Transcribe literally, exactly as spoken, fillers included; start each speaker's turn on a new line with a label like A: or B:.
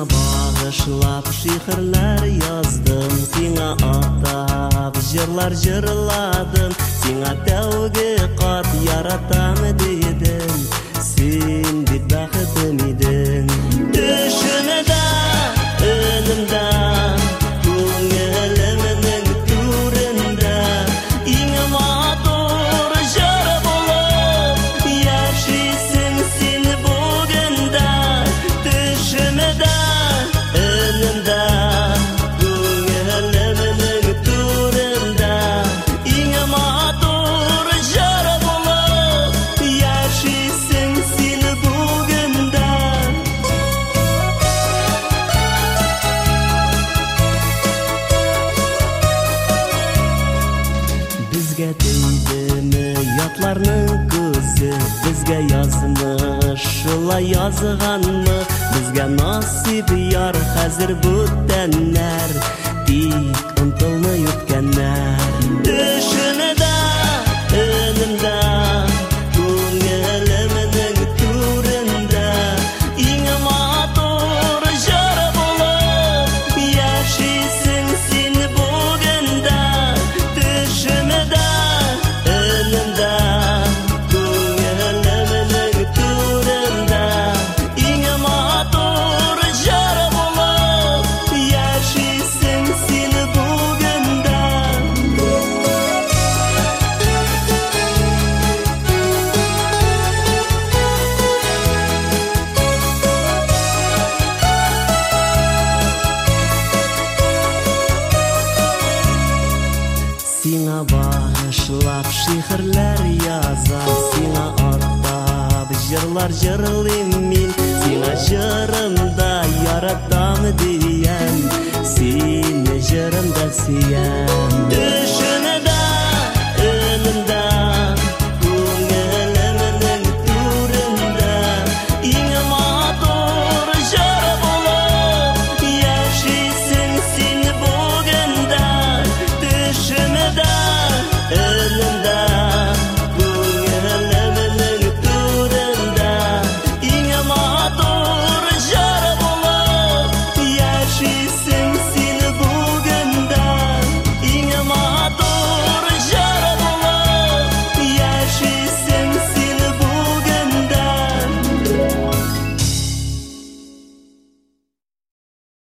A: Сиңа багышлап шигырьләр яздым, сиңа атап җырлар җырладым, сиңа тәүге кат яратам дидем, син бит бәхетем идең. Төшемдә, өнемдә, күңелемнең түрендә, иң матур җыр булып яшисең син бүгендә. Төшемдә, өнемдә, күңелемнең түрендә, иң матур җыр булып яшисең син бүгендә. Безгә тейдеме ятларның күзе, безгә язмыш шулай язганмы, безгә насип яр хәзер бүтәннәр, тик онтылмый үткәннәр. Төшемдә, өнемдә, күңелемнең түрендә, иң матур җыр булып яшисең син бүгендә. Төшемдә, өнемдә, күңелемнең түрендә, иң матур җыр булып яшисең син бүгендә. Сиңа багышлап шигырьләр язам, сиңа атап җырлар җырлыйм мин, сиңа җырым